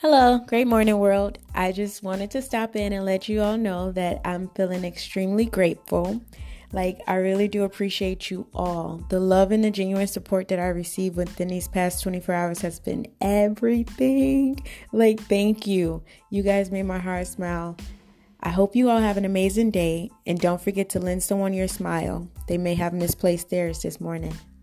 Hello, great morning world. I just wanted to stop in and let you all know that I'm feeling extremely grateful. I really do appreciate you all. The love and the genuine support that I received within these past 24 hours has been everything. Thank you. You guys made my heart smile. I hope you all have an amazing day, and don't forget to lend someone your smile. They may have misplaced theirs this morning.